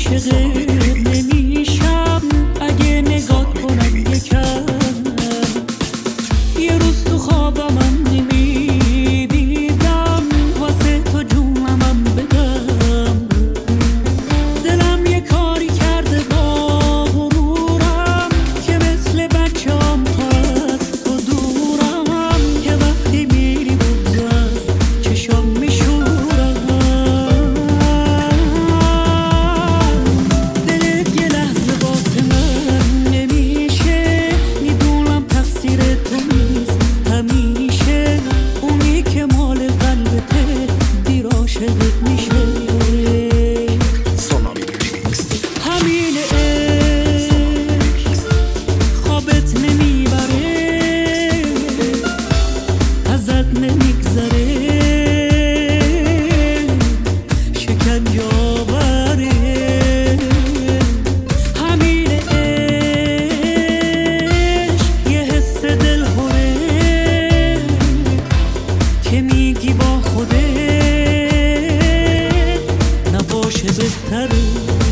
نمیشم اگه نگاه کنم یکم. یه روز تو خوابم نمیدیدم واسه تو جونم بدم. دلم یه کاری کرده با غرورم که مثل بچه‌ام تا از تو دورم. که وقتی میری بگذر چشام میشورم. دلت یه لحظه واسه من نمیشه، میدونم تقصیر تو نیست همیشه. اونی که مال قلبته دیر عاشقت میشه. همین عشق خوابت نمیبره، ازت نمیگذره، شکنجه آوره. همین عشق یه حس دلهوره که میگی با خودت نباشه بهتره.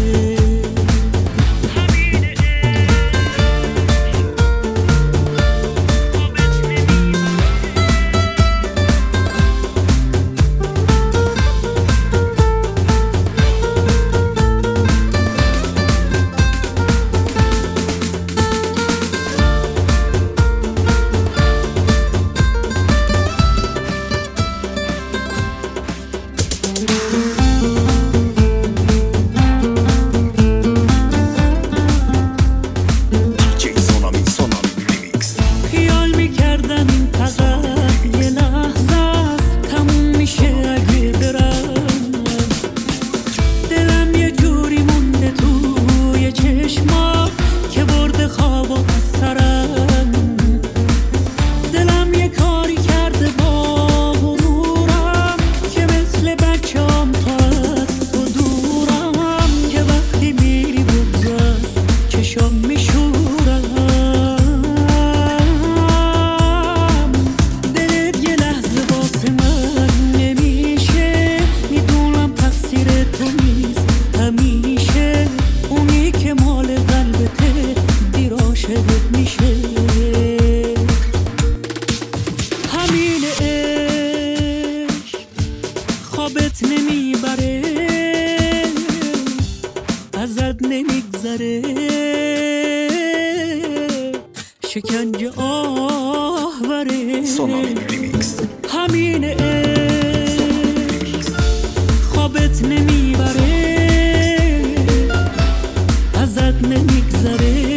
خیال میکردم این فقط یه لحظه است، تموم میشه اگه برم. دلم یه جوری مونده توی چشمات که برده خواب از سرم. دلم یه کاری کرده با غرورم که مثل بچه‌ام تا از تو دورم. که وقتی میری بگذر چشام میشورم. دلت یه لحظه واسه من نمیشه، میدونم تقصیر تو نیست همیشه. اونی که مال قلبته دیر عاشقت میشه. همین عشق خوابت نمیبره، ازت نمیگذره، شکنجه آوره. همین عشق خوابت نمیبره، ازت نمیگذره،